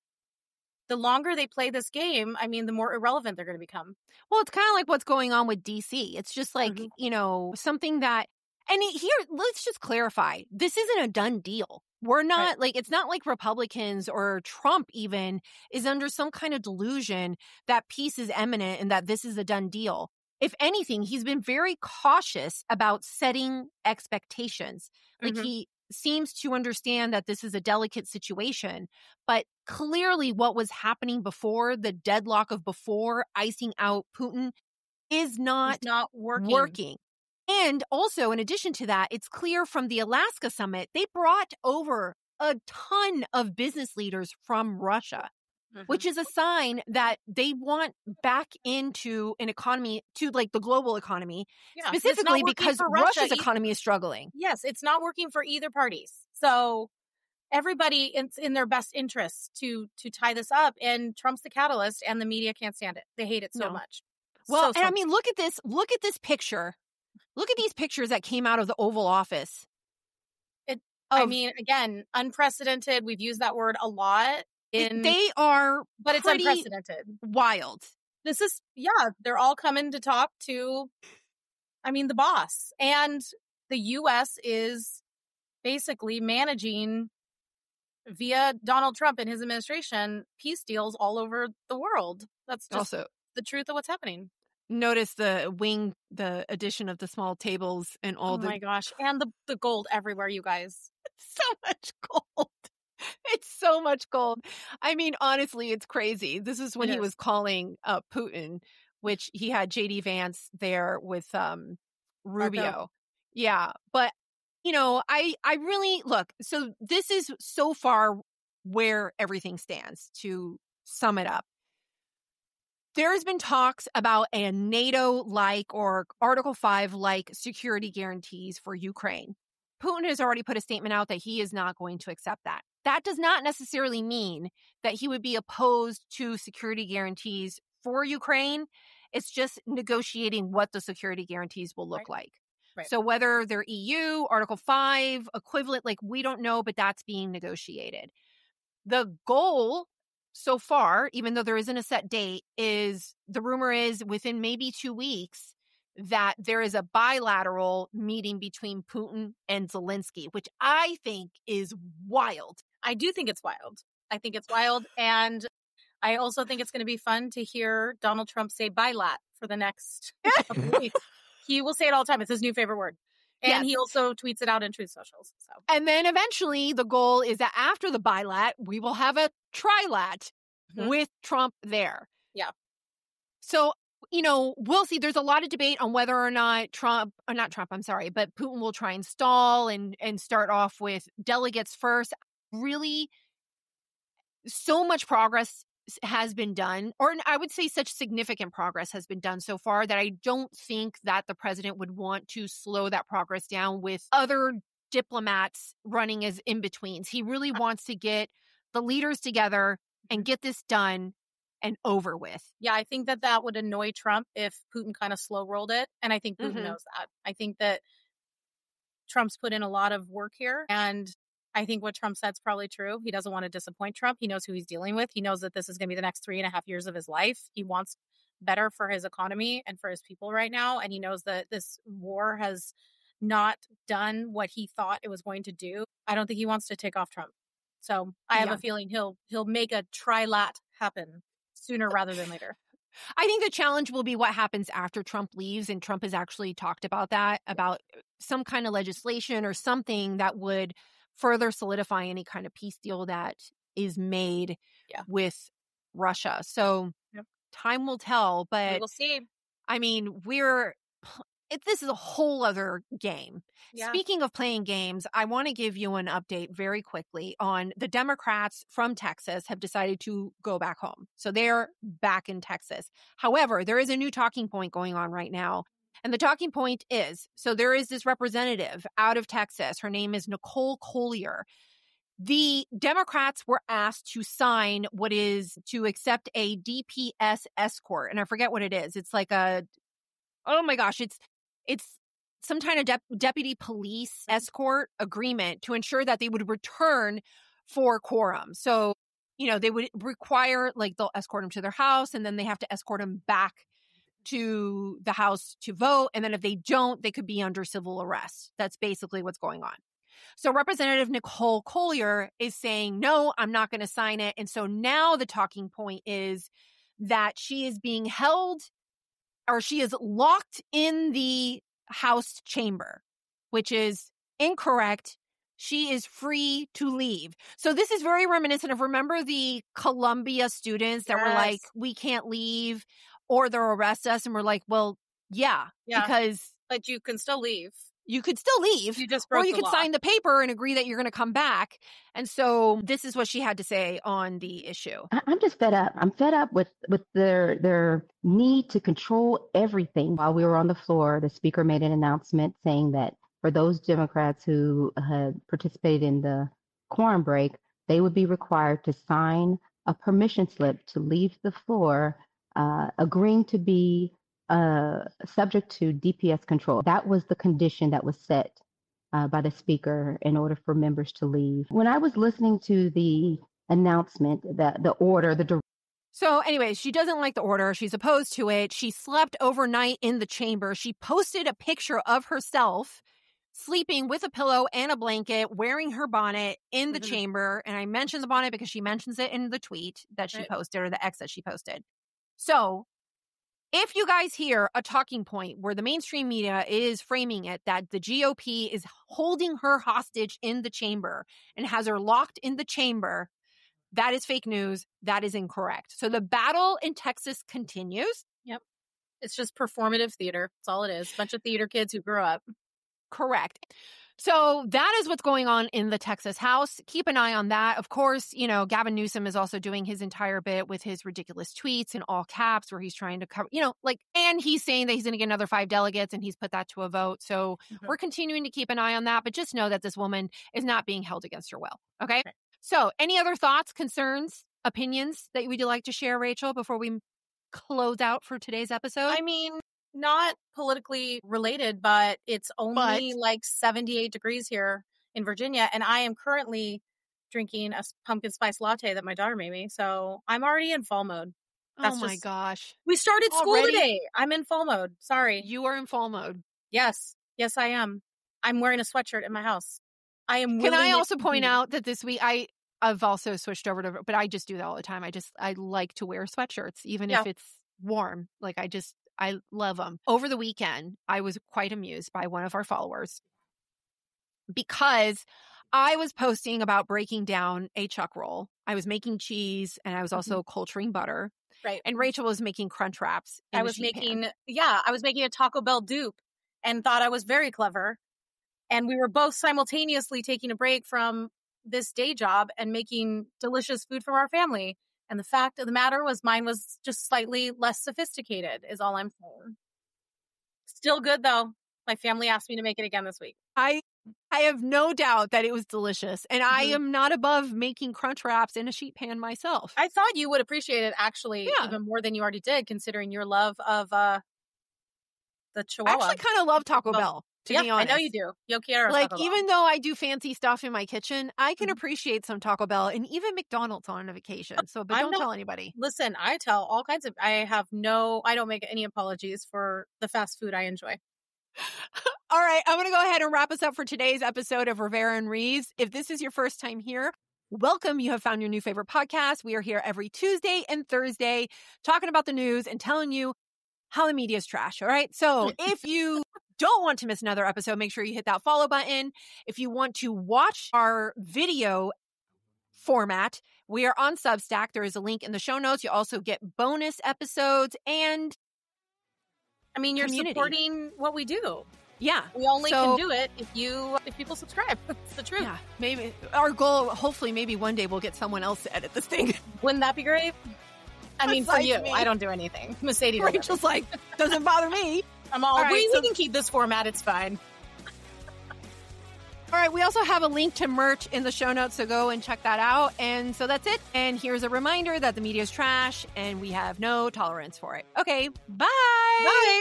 The longer they play this game, I mean, the more irrelevant they're going to become. Well, it's kind of like what's going on with D C. It's just like, mm-hmm. you know, something that, and here, let's just clarify, this isn't a done deal. We're not right. like, it's not like Republicans or Trump even is under some kind of delusion that peace is imminent and that this is a done deal. If anything, he's been very cautious about setting expectations. Like mm-hmm. he seems to understand that this is a delicate situation, but clearly what was happening before, the deadlock of before icing out Putin, is not, it's not working. working. And also, in addition to that, it's clear from the Alaska summit, they brought over a ton of business leaders from Russia, mm-hmm. which is a sign that they want back into an economy, to like the global economy, yeah, specifically because Russia's e- economy is struggling. Yes, it's not working for either parties. So everybody, it's in their best interest to to tie this up. And Trump's the catalyst, and the media can't stand it. They hate it so no. much. Well, so, and so I mean, look at this. Look at this picture. Look at these pictures that came out of the Oval Office. It, of, I mean, again, unprecedented. We've used that word a lot. In, they are, but it's unprecedented. Wild. This is, yeah, they're all coming to talk to, I mean, the boss. And the U S is basically managing, via Donald Trump and his administration, peace deals all over the world. That's just also the truth of what's happening. Notice the wing, the addition of the small tables and all oh the... Oh my gosh. And the, the gold everywhere, you guys. So much gold. It's so much gold. I mean, honestly, it's crazy. This is when it he is. was calling uh, Putin which he had J D Vance there with um, Rubio. Marco. Yeah. But, you know, I, I really, look, so this is so far where everything stands, to sum it up. There has been talks about a NATO-like or Article five-like security guarantees for Ukraine. Putin has already put a statement out that he is not going to accept that. That does not necessarily mean that he would be opposed to security guarantees for Ukraine. It's just negotiating what the security guarantees will look Right. like. Right. So whether they're E U, Article five, equivalent, like we don't know, but that's being negotiated. The goal so far, even though there isn't a set date, is the rumor is within maybe two weeks that there is a bilateral meeting between Putin and Zelensky, which I think is wild. I do think it's wild. I think it's wild. And I also think it's going to be fun to hear Donald Trump say bilat for the next couple of weeks. He will say it all the time. It's his new favorite word. And Yes. he also tweets it out in Truth Socials. So And then eventually the goal is that after the bilat, we will have a trilat Mhm. with Trump there. Yeah. So, you know, we'll see. There's a lot of debate on whether or not Trump, or not Trump, I'm sorry, but Putin will try and stall and, and start off with delegates first. Really, so much progress has been done, or I would say such significant progress has been done so far that I don't think that the president would want to slow that progress down with other diplomats running as in-betweens. He really wants to get the leaders together and get this done and over with. yeah, I think that that would annoy Trump if Putin kind of slow rolled it. And I think Putin Mhm. knows that. I think that Trump's put in a lot of work here. And I think what Trump said's probably true. He doesn't want to disappoint Trump. He knows who he's dealing with. He knows that this is going to be the next three and a half years of his life. He wants better for his economy and for his people right now. And he knows that this war has not done what he thought it was going to do. I don't think he wants to take off Trump. So I have Yeah. a feeling he'll he'll make a trilat happen sooner rather than later. I think the challenge will be what happens after Trump leaves. And Trump has actually talked about that, about some kind of legislation or something that would further solidify any kind of peace deal that is made Yeah. with Russia. So Yep. time will tell. We But will see. I mean, we're, it, this is a whole other game. Yeah. Speaking of playing games, I want to give you an update very quickly on the Democrats from Texas have decided to go back home. So they're back in Texas. However, there is a new talking point going on right now. And the talking point is, so there is this representative out of Texas. Her name is Nicole Collier. The Democrats were asked to sign what is to accept a D P S escort. And I forget what it is. It's like a, oh my gosh, it's, it's some kind of dep- deputy police escort agreement to ensure that they would return for quorum. So, you know, they would require, like, they'll escort them to their house and then they have to escort them back to the house to vote. And then if they don't, they could be under civil arrest. That's basically what's going on. So Representative Nicole Collier is saying, no, I'm not going to sign it. And so now the talking point is that she is being held, or she is locked in the House chamber, which is incorrect. She is free to leave. So this is very reminiscent of, remember the Columbia students that were Yes. like, we can't leave or they'll arrest us. And we're like, well, yeah, Yeah. because But you can still leave. you could still leave. You just or broke you the could law. sign the paper and agree that you're going to come back. And so this is what she had to say on the issue. I- I'm just fed up. I'm fed up with, with their their need to control everything. While we were on the floor, the speaker made an announcement saying that for those Democrats who had participated in the quorum break, they would be required to sign a permission slip to leave the floor, uh, agreeing to be uh, subject to D P S control. That was the condition that was set uh, by the speaker in order for members to leave. When I was listening to the announcement, the, the order, the dir- So anyways, she doesn't like the order. She's opposed to it. She slept overnight in the chamber. She posted a picture of herself sleeping with a pillow and a blanket, wearing her bonnet in the Mhm. chamber. And I mentioned the bonnet because she mentions it in the tweet that she Right. posted, or the X that she posted. So if you guys hear a talking point where the mainstream media is framing it that the G O P is holding her hostage in the chamber and has her locked in the chamber, that is fake news. That is incorrect. So the battle in Texas continues. Yep. It's just performative theater. That's all it is. A bunch of theater kids who grew up. Correct. So that is what's going on in the Texas House. Keep an eye on that. Of course, you know, Gavin Newsom is also doing his entire bit with his ridiculous tweets in all caps where he's trying to cover, you know, like, and he's saying that he's going to get another five delegates and he's put that to a vote. So mm-hmm. we're continuing to keep an eye on that, but just know that this woman is not being held against her will. Okay. okay. So any other thoughts, concerns, opinions that would you like to share, Rachel, before we close out for today's episode? I mean, not politically related, but it's only but, like seventy-eight degrees here in Virginia. And I am currently drinking a pumpkin spice latte that my daughter made me. So I'm already in fall mode. That's oh my just, gosh. We started school already? today. I'm in fall mode. Sorry. You are in fall mode. Yes. Yes, I am. I'm wearing a sweatshirt in my house. I am. Can I also point out that this week I, I've also switched over to, but I just do that all the time. I just, I like to wear sweatshirts, even yeah. if it's warm. Like I just, I love them. Over the weekend, I was quite amused by one of our followers because I was posting about breaking down a chuck roll. I was making cheese and I was also mm-hmm. culturing butter. Right. And Rachel was making crunch wraps. I was making, pan. yeah, I was making a Taco Bell dupe and thought I was very clever. And we were both simultaneously taking a break from this day job and making delicious food for our family. And the fact of the matter was mine was just slightly less sophisticated is all I'm saying. Still good, though. My family asked me to make it again this week. I I have no doubt that it was delicious. And mm-hmm. I am not above making crunch wraps in a sheet pan myself. I thought you would appreciate it, actually, yeah. even more than you already did, considering your love of uh, the Chihuahua. I actually kind of love Taco well, Bell. To yeah, be honest. I know you do. Yo quiero like, Taco even Bell. though I do fancy stuff in my kitchen, I can mm-hmm. appreciate some Taco Bell and even McDonald's on occasion. So, but don't not, tell anybody. Listen, I tell all kinds of, I have no, I don't make any apologies for the fast food I enjoy. All right. I'm going to go ahead and wrap us up for today's episode of Rivera and Reeves. If this is your first time here, welcome. You have found your new favorite podcast. We are here every Tuesday and Thursday talking about the news and telling you how the media is trash. All right. So if you don't want to miss another episode, make sure you hit that follow button. If you want to watch our video format, we are on Substack. There is a link in the show notes. You also get bonus episodes and I mean, you're community. supporting what we do. Yeah. We only so, can do it if you if people subscribe. It's the truth. Yeah. Maybe our goal, hopefully maybe one day we'll get someone else to edit this thing. Wouldn't that be great? I mean, for you, me. I don't do anything. Mercedes. Rachel's like, doesn't bother me. I'm all, all right, we, so, we can keep this format. It's fine. All right. We also have a link to merch in the show notes, so go and check that out. And so that's it. And here's a reminder that the media is trash and we have no tolerance for it. Okay. Bye. Bye.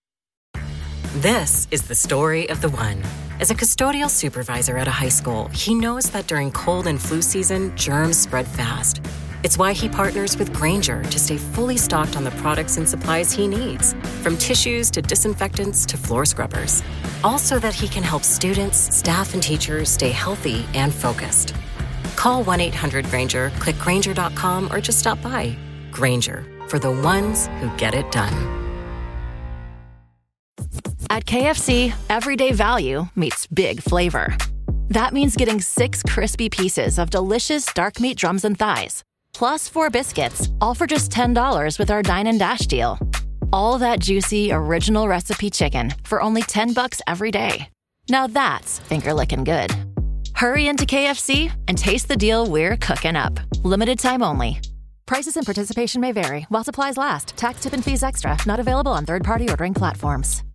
This is the story of the one. As a custodial supervisor at a high school, he knows that during cold and flu season, germs spread fast. It's why he partners with Grainger to stay fully stocked on the products and supplies he needs, from tissues to disinfectants to floor scrubbers. All so that he can help students, staff, and teachers stay healthy and focused. Call one eight hundred Grainger, click Grainger dot com, or just stop by. Grainger, for the ones who get it done. At K F C, everyday value meets big flavor. That means getting six crispy pieces of delicious dark meat drums and thighs, plus four biscuits, all for just ten dollars with our Dine and Dash deal. All that juicy, original recipe chicken for only ten bucks every day. Now that's finger-licking good. Hurry into K F C and taste the deal we're cooking up. Limited time only. Prices and participation may vary while supplies last. Tax, tip, and fees extra. Not available on third-party ordering platforms.